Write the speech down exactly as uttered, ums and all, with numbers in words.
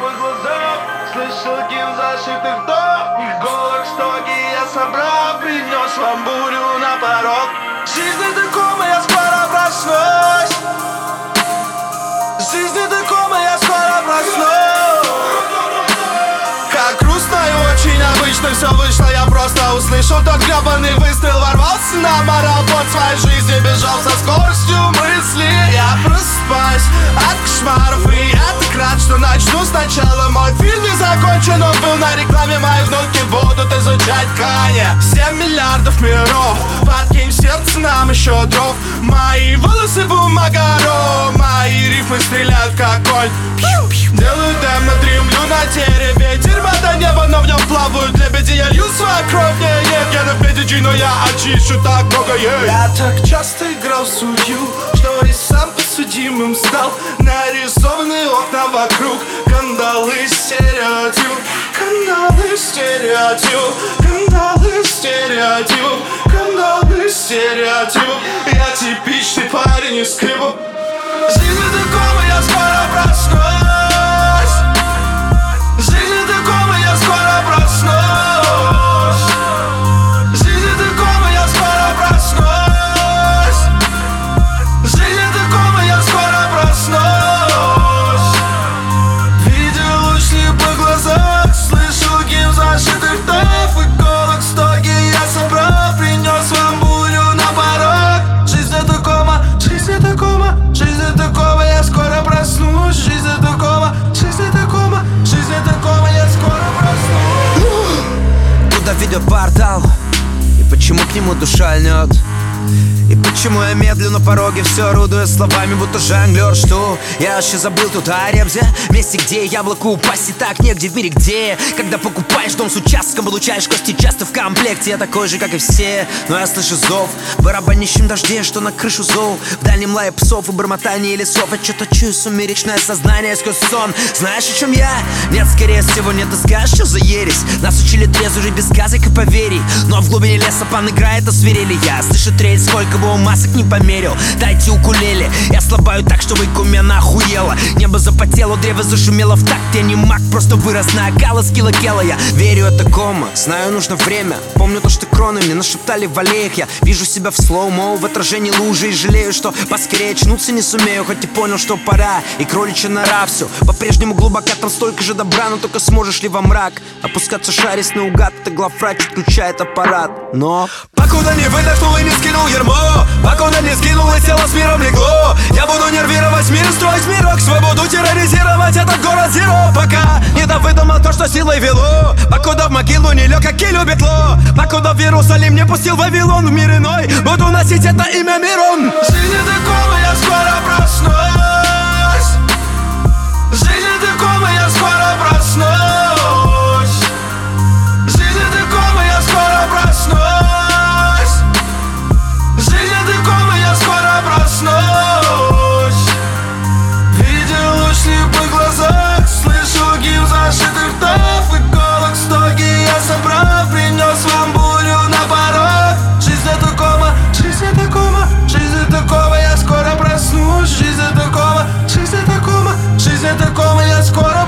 по глазам, слышал гимн зашитых вдох. Их голос стоги я собрал, принес вам бурю на порог. Жизнь это кома, я скоро проснусь. Жизнь это кома, я скоро проснусь. Как грустно и очень обычно все вышло. Я просто услышал тот гребаный выстрел. Ворвался на марафон своей жизни, бежал со скоростью мысли. Я просыпаюсь от кошмаров, и я так рад, что начну сначала. Мой фильм не закончен, он был на рекламе. Мои внуки будут изучать ткани. Семь миллиардов миров, подкинь в сердце нам еще дров. Мои волосы бумага, мои рифмы стреляют как конь. Делаю дем над Римлю на дереве. Дерьма до неба, но в нем плавают лебеди. Я лью свою кровь, не ем я на педиджи, но я очищу так много ей. Я так часто играл в судью, что и сам подсудимым стал. Нарисованные окна вокруг, кандалы стереотип, кандалы стереотип, кандалы стереотип, кандалы стереотип. Я типичный парень из клипа. Жизнь это кома, я скоро проснусь. Жизнь это кома, я скоро проснусь. Жизнь это кома, я скоро проснусь. Жизнь это кома, я скоро проснусь. Видел лучи по глазах, слышал гимн зашитых вдов. И голос стоги я собрал, принес вам бурю на порог. Жизнь это кома, жизнь это кома, жизнь это кома, я скоро проснусь. Жизнь это кома, жизнь это кома, жизнь это кома, я скоро проснусь. Куда ведет портал? И почему к нему душа льнет? И почему я медлю на пороге, все орудуя словами, будто жонглер? Что? Я вообще забыл тут о Ребзе, месте, где яблоку упасть и так негде в мире, где когда покупаешь дом с участком, получаешь кости часто в комплекте. Я такой же, как и все, но я слышу зов в барабанящем дожде, что на крышу зол. В дальнем лае псов и бормотании лесов. Я что-то чую сумеречное сознание сквозь сон. Знаешь, о чем я? Нет, скорее всего, нет, ты скажешь, что за ересь. Нас учили трезво жить без газик и поверий, но в глубине леса пан играет, а свирели. Я слышу трель, сколько бы он масок не померил. Дайте укулеле, я слабаю так, что выкумена охуела. Небо запотело, древо зашумело в такт. Я не маг, просто вырос на окало скилла кела. Я верю, это кома, знаю, нужно время. Помню то, что кроны мне нашептали в аллеях. Я вижу себя в слоу-моу, в отражении лужи. И жалею, что поскорее очнуться не сумею. Хоть и понял, что пора, и кроличья нора. Все по-прежнему глубока, там столько же добра. Но только сможешь ли во мрак опускаться, шарить наугад? Это главврач отключает аппарат. Но покуда не выдохнул и не скинул ярмо, покуда не скинул и тело с миром легло, я буду нервировать мир, строить мирок, свободу терроризировать этот город зеро. Пока не довыдумал то, что силой вело, покуда в могилу не лег, как и любит ло, покуда в Иерусалим не пустил Вавилон в мир иной, буду носить это имя Мирон. Жизнь это кома, я скоро проснусь. Жизнь это кома, я скоро проснусь. Жизнь это кома, я скоро проснусь. Жизнь это кома, я скоро проснусь. Видел лучи по глазах, слышал гимн зашитых вдов. И голос стоги я собрал, принес вам бурю на порог. Жизнь это кома, жизнь это кома, жизнь это кома, я скоро проснусь. Жизнь это кома, жизнь это кома, жизнь это кома, я скоро